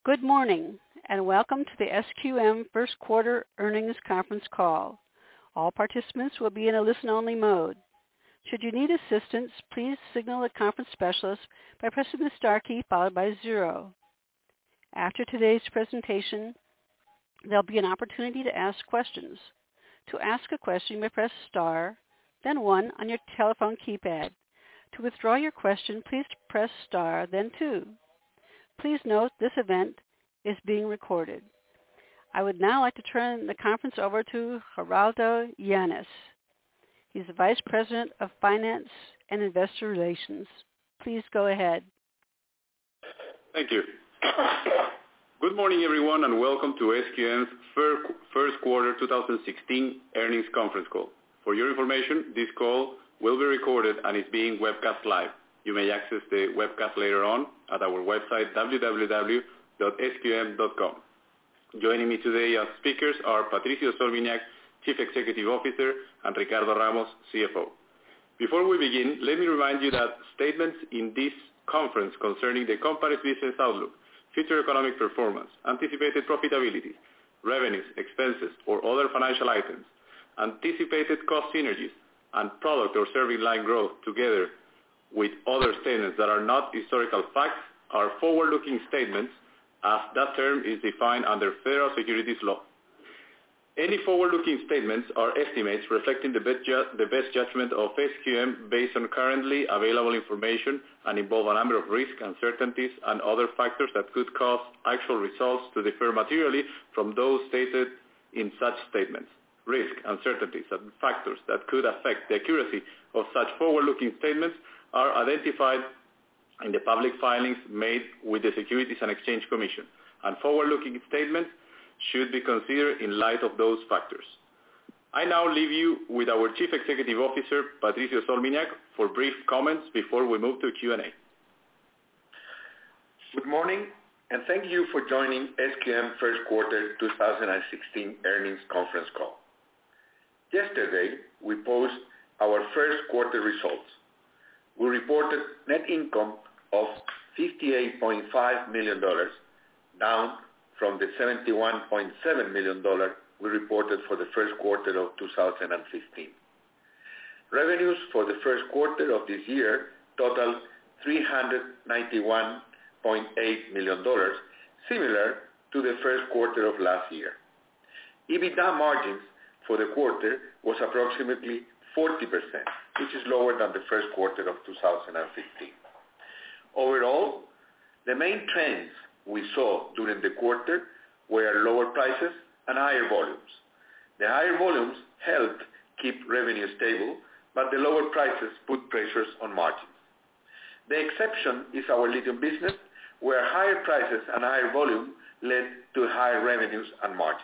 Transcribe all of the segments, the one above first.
Good morning, and welcome to the SQM First Quarter Earnings Conference Call. All participants will be in a listen-only mode. Should you need assistance, please signal a conference specialist by pressing the star key followed by 0. After today's presentation, there'll be an opportunity to ask questions. To ask a question, you may press star, then 1 on your telephone keypad. To withdraw your question, please press star, then 2. Please note this event is being recorded. I would now like to turn the conference over to Geraldo Llanes. He's the Vice President of Finance and Investor Relations. Please go ahead. Thank you. Good morning, everyone, and welcome to SQM's first quarter 2016 earnings conference call. For your information, this call will be recorded and is being webcast live. You may access the webcast later on at our website, www.sqm.com. Joining me today as speakers are Patricio Solviniak, Chief Executive Officer, and Ricardo Ramos, CFO. Before we begin, let me remind you that statements in this conference concerning the company's business outlook, future economic performance, anticipated profitability, revenues, expenses, or other financial items, anticipated cost synergies, and product or service line growth together with other statements that are not historical facts are forward-looking statements as that term is defined under federal securities law. Any forward-looking statements are estimates reflecting the best judgment of SQM based on currently available information and involve a number of risks, uncertainties, and other factors that could cause actual results to differ materially from those stated in such statements. Risk, uncertainties, and factors that could affect the accuracy of such forward-looking statements are identified in the public filings made with the Securities and Exchange Commission, and forward-looking statements should be considered in light of those factors. I now leave you with our Chief Executive Officer, Patricio Solviniak, for brief comments before we move to Q&A. Good morning, and thank you for joining SQM First Quarter 2016 earnings conference call. Yesterday, we posted our first quarter results. We reported net income of $58.5 million, down from the $71.7 million we reported for the first quarter of 2015. Revenues for the first quarter of this year totaled $391.8 million, similar to the first quarter of last year. EBITDA margins for the quarter was approximately 40%, which is lower than the first quarter of 2015. Overall, the main trends we saw during the quarter were lower prices and higher volumes. The higher volumes helped keep revenue stable, but the lower prices put pressures on margins. The exception is our lithium business, where higher prices and higher volume led to higher revenues and margins.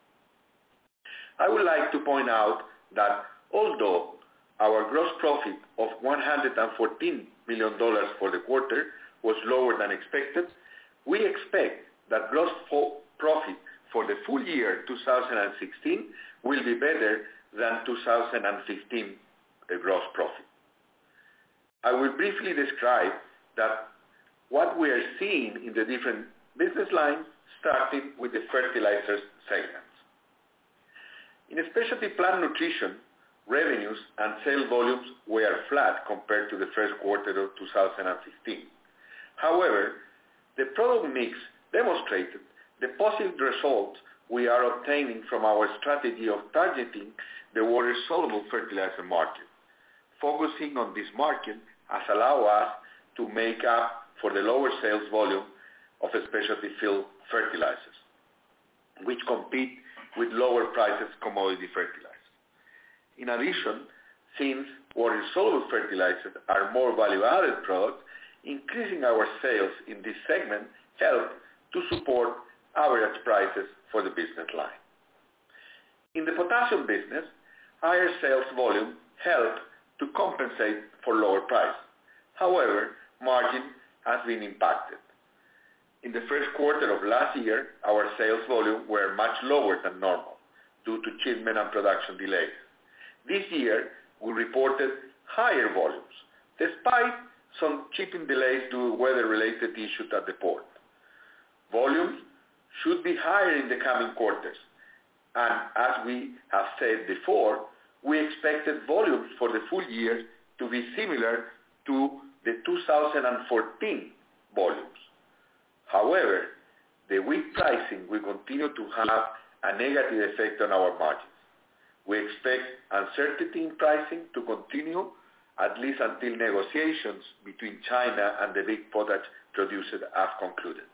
I would like to point out that although our gross profit of $114 million for the quarter was lower than expected, we expect that gross profit for the full year 2016 will be better than 2015 gross profit. I will briefly describe that what we are seeing in the different business lines, starting with the fertilizers segments. In specialty plant nutrition, revenues and sales volumes were flat compared to the first quarter of 2015. However, the product mix demonstrated the positive results we are obtaining from our strategy of targeting the water-soluble fertilizer market. Focusing on this market has allowed us to make up for the lower sales volume of specialty field fertilizers, which compete with lower prices commodity fertilizers. In addition, since water-soluble fertilizers are more value-added products, increasing our sales in this segment helped to support average prices for the business line. In the potassium business, higher sales volume helped to compensate for lower price. However, margin has been impacted. In the first quarter of last year, our sales volume were much lower than normal due to shipment and production delays. This year, we reported higher volumes, despite some shipping delays due to weather-related issues at the port. Volumes should be higher in the coming quarters. And as we have said before, we expected volumes for the full year to be similar to the 2014 volumes. However, the weak pricing will continue to have a negative effect on our margins. We expect uncertainty in pricing to continue at least until negotiations between China and the big potash producers have concluded.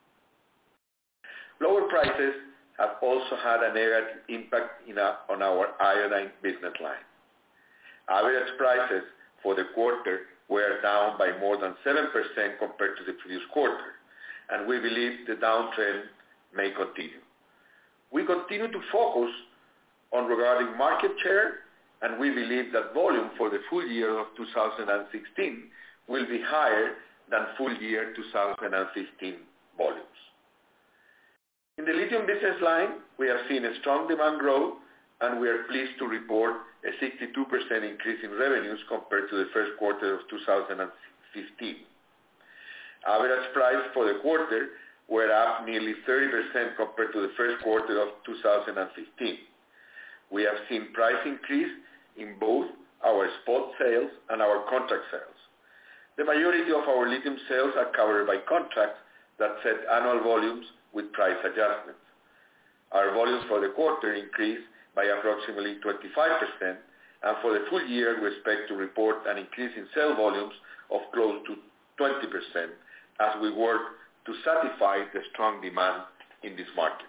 Lower prices have also had a negative impact on our iodine business line. Average prices for the quarter were down by more than 7% compared to the previous quarter, and we believe the downtrend may continue. We continue to focus on regarding market share, and we believe that volume for the full year of 2016 will be higher than full year 2015 volumes. In the lithium business line, we have seen a strong demand growth, and we are pleased to report a 62% increase in revenues compared to the first quarter of 2015. Average price for the quarter were up nearly 30% compared to the first quarter of 2015. We have seen price increase in both our spot sales and our contract sales. The majority of our lithium sales are covered by contracts that set annual volumes with price adjustments. Our volumes for the quarter increased by approximately 25%, and for the full year we expect to report an increase in sale volumes of close to 20% as we work to satisfy the strong demand in this market.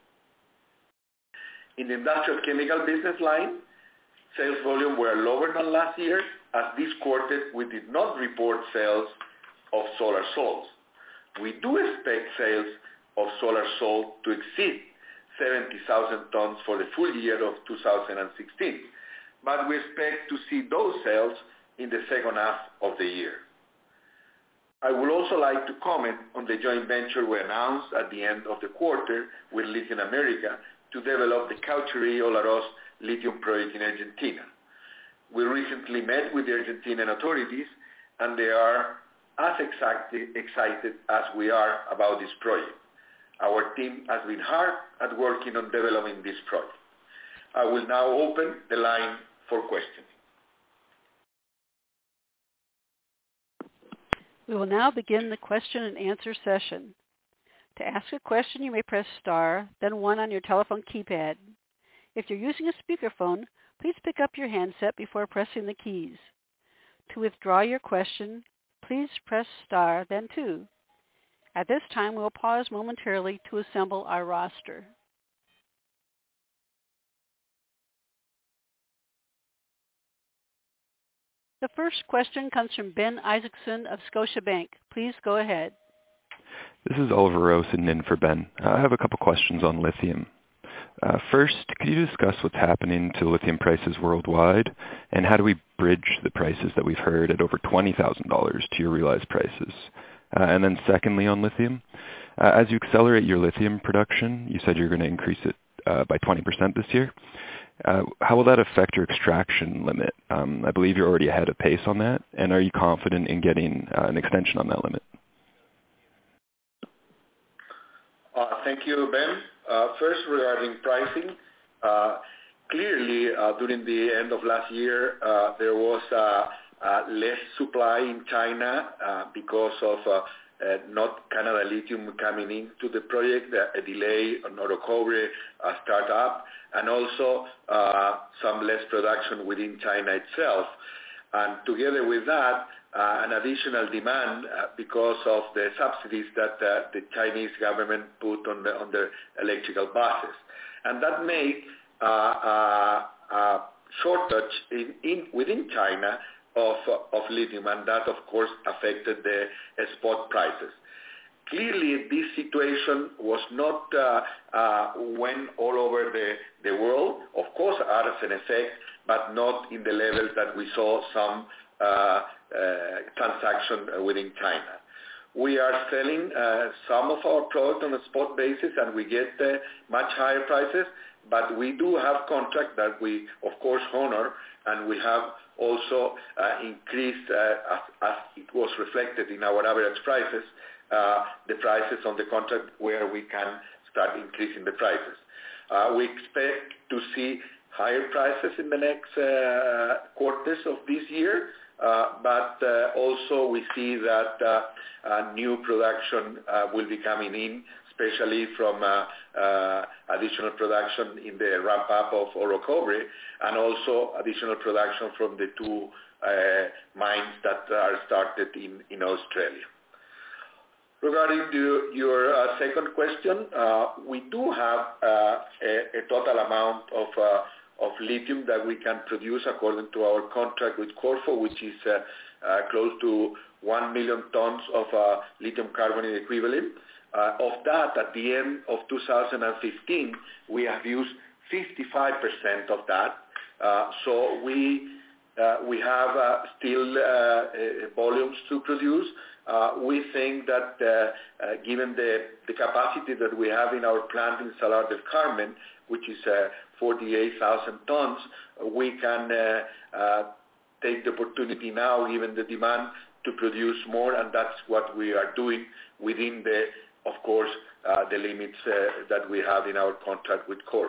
In the industrial chemical business line, sales volume were lower than last year, as this quarter we did not report sales of solar salts. We do expect sales of solar salt to exceed 70,000 tons for the full year of 2016, but we expect to see those sales in the second half of the year. I would also like to comment on the joint venture we announced at the end of the quarter with Lithium America to develop the Cauchari-Olaroz lithium project in Argentina. We recently met with the Argentinian authorities, and they are as excited as we are about this project. Our team has been hard at working on developing this project. I will now open the line for questions. We will now begin the question and answer session. To ask a question, you may press star, then 1 on your telephone keypad. If you're using a speakerphone, please pick up your handset before pressing the keys. To withdraw your question, please press star, then 2. At this time, we will pause momentarily to assemble our roster. The first question comes from Ben Isaacson of Scotiabank. Please go ahead. This is Oliver Rowe sitting in for Ben. I have a couple questions on lithium. First, could you discuss what's happening to lithium prices worldwide, and how do we bridge the prices that we've heard at over $20,000 to your realized prices? And then secondly, on lithium, as you accelerate your lithium production, you said you're going to increase it by 20% this year. How will that affect your extraction limit? I believe you're already ahead of pace on that, and are you confident in getting an extension on that limit? Thank you, Ben. First, regarding pricing, clearly during the end of last year, there was less supply in China because of not Canada Lithium coming into the project, a delay on Orocobre startup, and also some less production within China itself. And together with that, an additional demand because of the subsidies that the Chinese government put on the electrical buses. And that made a shortage within China of lithium, and that of course affected the spot prices. Clearly, this situation was not went all over the world. Of course, had an effect, but not in the levels that we saw some transaction within China. We are selling some of our product on a spot basis, and we get much higher prices, but we do have contracts that we, of course, honor, and we have also increased, as it was reflected in our average prices, the prices on the contract where we can start increasing the prices. We expect to see higher prices in the next quarters of this year, but also we see that new production will be coming in, especially from additional production in the ramp-up of Orocobre, and also additional production from the two mines that are started in Australia. Regarding your second question, we do have a total amount of lithium that we can produce according to our contract with Corfo, which is close to 1 million tons of lithium carbonate equivalent. Of that, at the end of 2015, we have used 55% of that. So we have still volumes to produce. We think that given the capacity that we have in our plant in Salar del Carmen, which is 48,000 tons, we can take the opportunity now, given the demand, to produce more, and that's what we are doing within the, of course, the limits that we have in our contract with Corfo.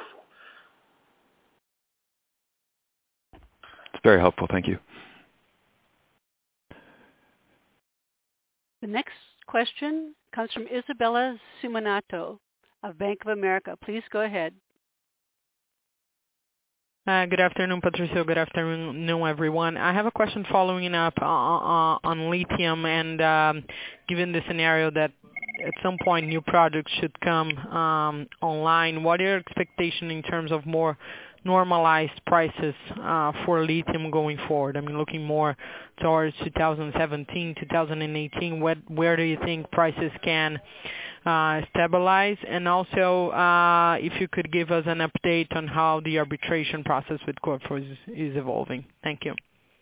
It's very helpful. Thank you. The next question comes from Isabella Simonato of Bank of America. Please go ahead. Good afternoon, Patricio. Good afternoon, everyone. I have a question following up on lithium, and given the scenario that at some point new projects should come online, what are your expectations in terms of more normalized prices for lithium going forward? I mean, looking more towards 2017, 2018, where do you think prices can stabilize? And also, if you could give us an update on how the arbitration process with Corfo is evolving. Thank you.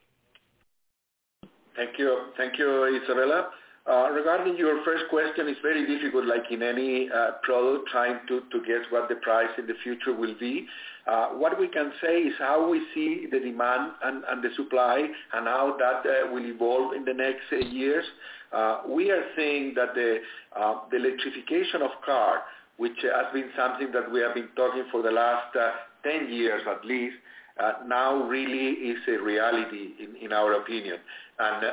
Thank you, Isabella. Regarding your first question, it's very difficult, like in any product, trying to guess what the price in the future will be. What we can say is how we see the demand and the supply and how that will evolve in the next years. We are seeing that the electrification of car, which has been something that we have been talking for the last 10 years at least, now really is a reality in our opinion. And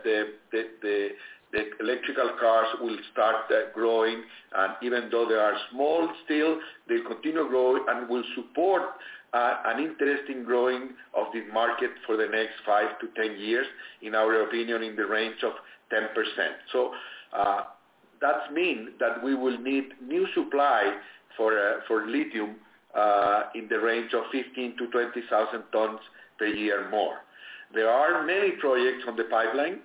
the electrical cars will start growing, and even though they are small still, they continue growing and will support an interesting growing of this market for the next 5 to 10 years, in our opinion, in the range of 10%. So that means that we will need new supply for lithium in the range of 15 to 20,000 tons per year more. There are many projects on the pipeline.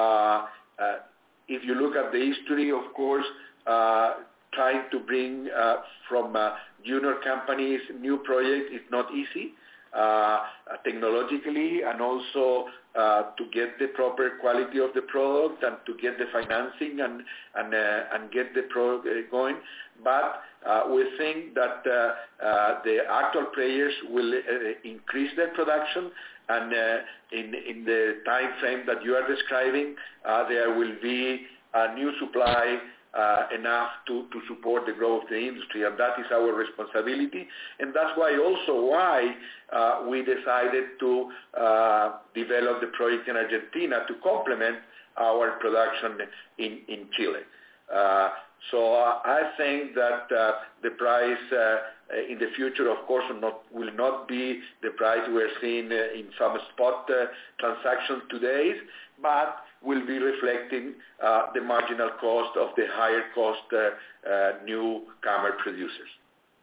If you look at the history, of course, trying to bring from junior companies new projects is not easy technologically, and also to get the proper quality of the product and to get the financing and get the product going. But we think that the actual players will increase their production, and in the time frame that you are describing, there will be a new supply enough to support the growth of the industry, and that is our responsibility. And that's why we decided to develop the project in Argentina to complement our production in Chile. So I think that the price in the future, of course, will not be the price we're seeing in some spot transactions today, but will be reflecting the marginal cost of the higher cost newcomer producers.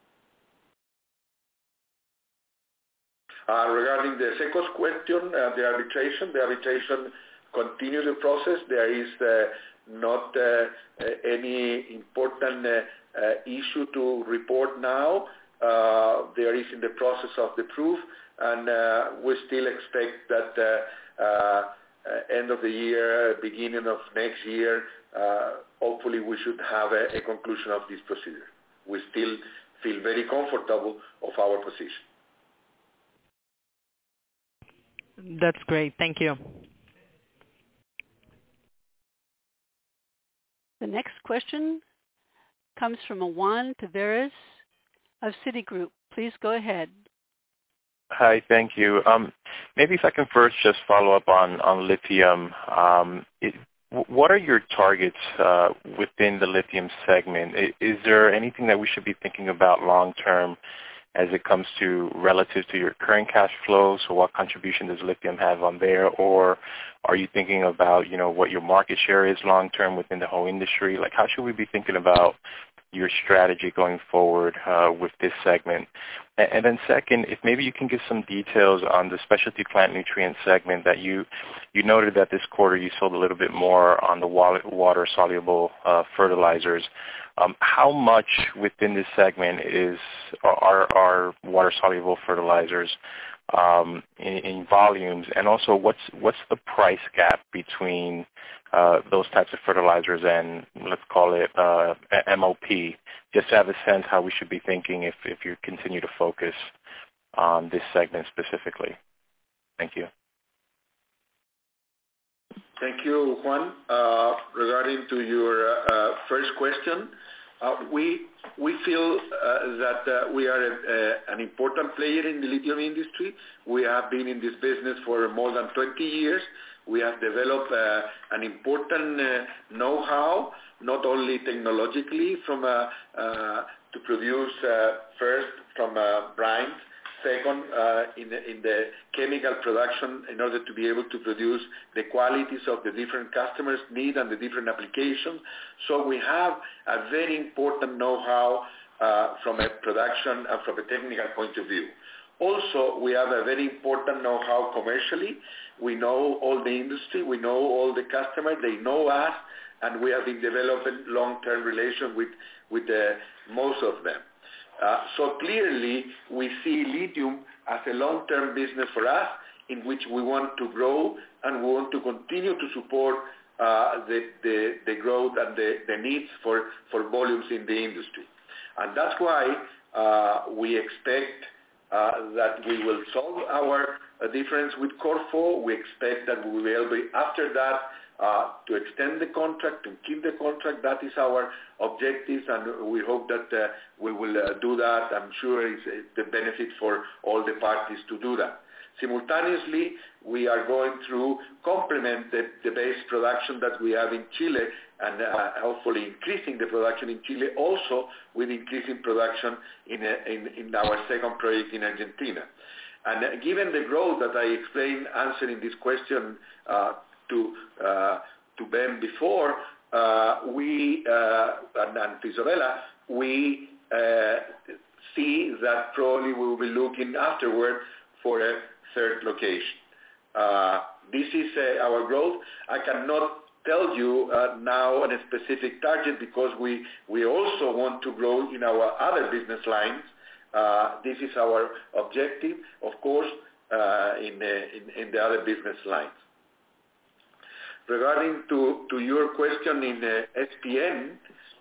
Regarding the second question, the arbitration continue the process. There is not any important issue to report now. There is in the process of the proof, and we still expect that end of the year, beginning of next year, hopefully we should have a conclusion of this procedure. We still feel very comfortable of our position. That's great. Thank you. The next question comes from Juan Taveras of Citigroup. Please go ahead. Hi, thank you. Maybe if I can first just follow up on lithium. What are your targets within the lithium segment? Is there anything that we should be thinking about long term as it comes to relative to your current cash flows? So what contribution does lithium have on there? Or are you thinking about, what your market share is long term within the whole industry? Like, how should we be thinking about your strategy going forward with this segment? And then second, if maybe you can give some details on the specialty plant nutrient segment that you noted that this quarter you sold a little bit more on the water-soluble fertilizers. How much within this segment are water-soluble fertilizers in volumes, and also what's the price gap between those types of fertilizers and let's call it MOP, just to have a sense how we should be thinking if you continue to focus on this segment specifically. Thank you. Thank you, Juan. Regarding to your first question, we feel that we are an important player in the lithium industry. We have been in this business for more than 20 years. We have developed an important know-how, not only technologically to produce first from brines, second in the chemical production in order to be able to produce the qualities of the different customers need and the different applications. So we have a very important know-how from a production and from a technical point of view. Also, we have a very important know-how commercially. We know all the industry, we know all the customers, they know us, and we have been developing long-term relations with most of them. So clearly, we see lithium as a long-term business for us in which we want to grow and we want to continue to support the growth and the needs for volumes in the industry. And that's why we expect that we will solve our difference with Corfo. We expect that we will be able, after that, to extend the contract, to keep the contract. That is our objective, and we hope that we will do that. I'm sure it's the benefit for all the parties to do that. Simultaneously, we are going to complement the base production that we have in Chile and hopefully increasing the production in Chile also with increasing production in our second project in Argentina. And given the growth that I explained answering this question to Ben before, we and Isabella, we see that probably we will be looking afterward for a third location. This is our growth. I cannot tell you now on a specific target because we also want to grow in our other business lines. This is our objective, of course, in the other business lines. Regarding to your question in SPN,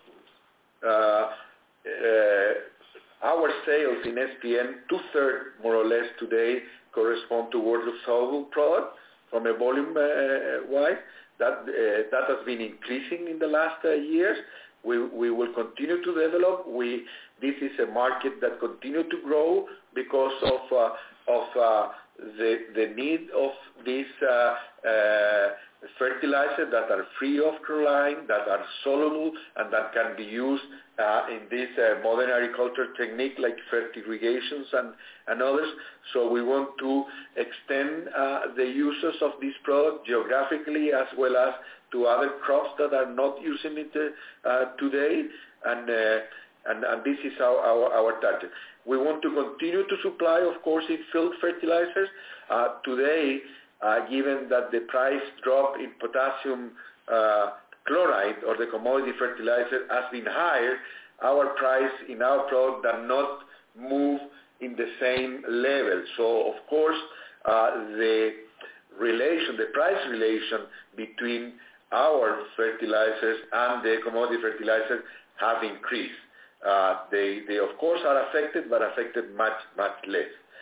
our sales in SPN, 2/3 more or less today correspond to water-soluble product from a volume wise. That has been increasing in the last years. We will continue to develop. This is a market that continue to grow because of the need of these fertilizers that are free of chlorine, that are soluble, and that can be used in this modern agriculture technique like fertirrigations and others. So we want to extend the uses of this product geographically as well as to other crops that are not using it today, and this is our target. We want to continue to supply, of course, in field fertilizers. Today, given that the price drop in potassium chloride or the commodity fertilizer has been higher, our price in our product does not move in the same level. So, of course, the price relation between our fertilizers and the commodity fertilizers have increased. They of course are affected, but affected much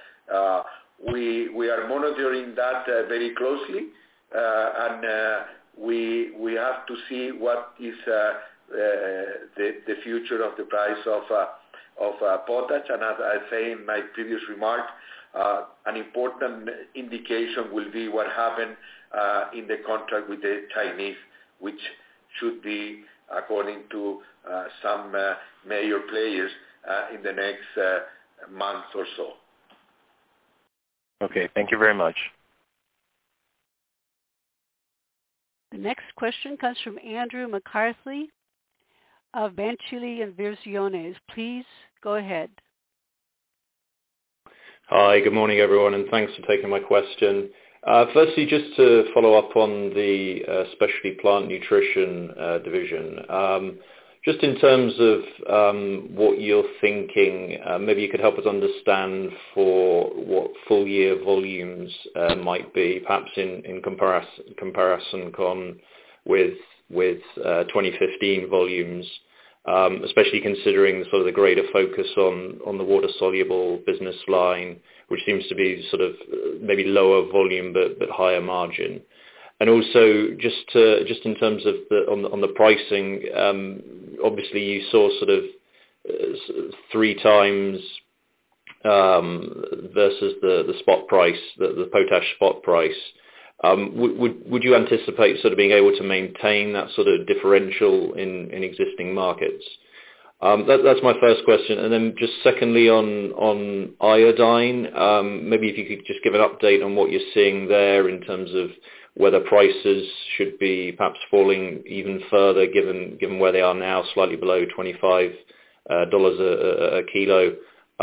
less. We are monitoring that very closely, and we have to see what is the future of the price of potash. And as I say in my previous remark, an important indication will be what happened in the contract with the Chinese, which should be, according to some major players, in the next month or so. Okay, thank you very much. The next question comes from Andrew McCarthy of Banchile Inversiones. Please go ahead. Hi, good morning, everyone, and thanks for taking my question. Firstly, just to follow up on the specialty plant nutrition division, just in terms of what you're thinking, maybe you could help us understand for what full year volumes might be, perhaps in comparison with 2015 volumes, especially considering sort of the greater focus on the water-soluble business line, which seems to be sort of maybe lower volume but higher margin. And also just in terms of on the pricing, obviously you saw sort of 3 times versus the spot price, the potash spot price. Would you anticipate sort of being able to maintain that sort of differential in existing markets? That's my first question. And then just secondly on iodine, maybe if you could just give an update on what you're seeing there in terms of whether prices should be perhaps falling even further given where they are now, slightly below $25 a kilo.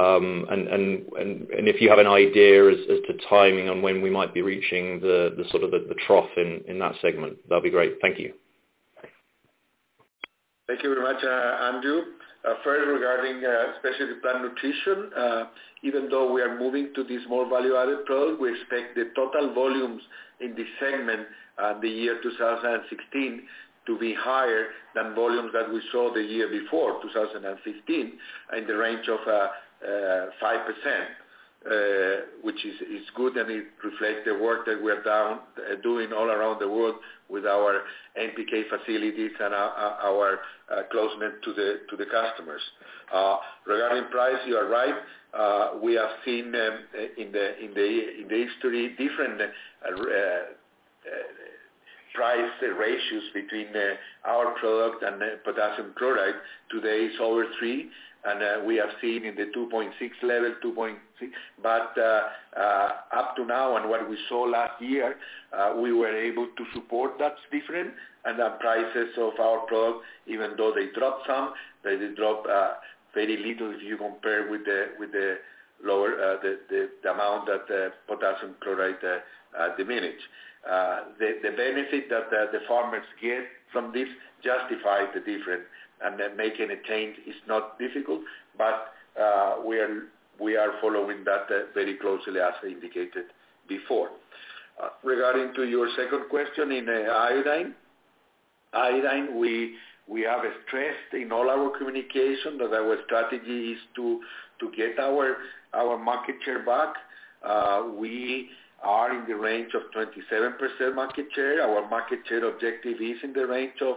And if you have an idea as to timing on when we might be reaching the sort of the trough in that segment, that'd be great. Thank you. Thank you very much, Andrew. First, regarding specialty plant nutrition, even though we are moving to this more value-added product, we expect the total volumes in this segment the year 2016 to be higher than volumes that we saw the year before, 2015, in the range of 5%, which is good, and it reflects the work that we're doing all around the world with our NPK facilities and our closeness to the customers. Regarding price, you are right. We have seen in the history different price ratios between our product and potassium chloride. Today it's over 3. And we have seen in the 2.6 level, 2.6, but up to now and what we saw last year, we were able to support that difference, and the prices of our product, even though they dropped some, they drop very little if you compare with the lower the amount that potassium chloride diminished. The benefit that the farmers get from this justifies the difference. And then making a change is not difficult, but we are following that very closely, as I indicated before. Regarding to your second question in iodine, we have stressed in all our communication that our strategy is to get our market share back. We are in the range of 27% market share. Our market share objective is in the range of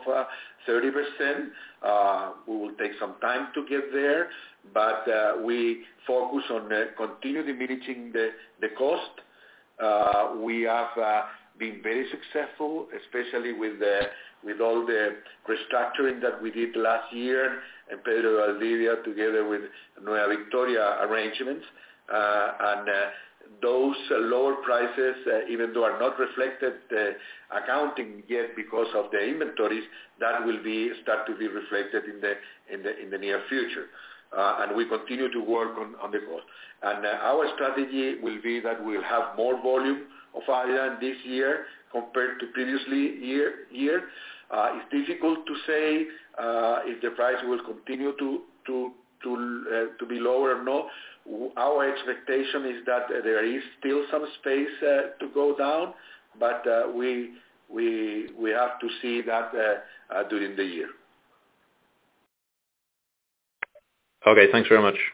30%. We will take some time to get there, but we focus on continue diminishing the cost. We have been very successful, especially with all the restructuring that we did last year, and Pedro Valdivia together with Nueva Victoria arrangements. And those lower prices, even though are not reflected accounting yet because of the inventories, that will start to be reflected in the near future. And we continue to work on the cost. And our strategy will be that we'll have more volume of iodine this year compared to previously year. It's difficult to say if the price will continue to be lower or not. Our expectation is that there is still some space to go down, but we have to see that during the year. Okay, thanks very much.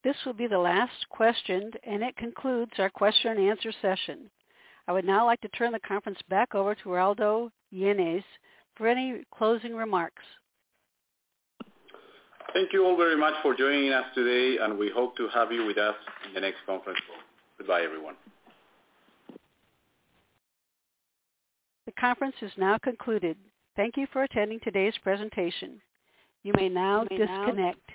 This will be the last question, and it concludes our question and answer session. I would now like to turn the conference back over to Geraldo Yenes for any closing remarks. Thank you all very much for joining us today, and we hope to have you with us in the next conference call. Goodbye, everyone. The conference is now concluded. Thank you for attending today's presentation. You may now disconnect.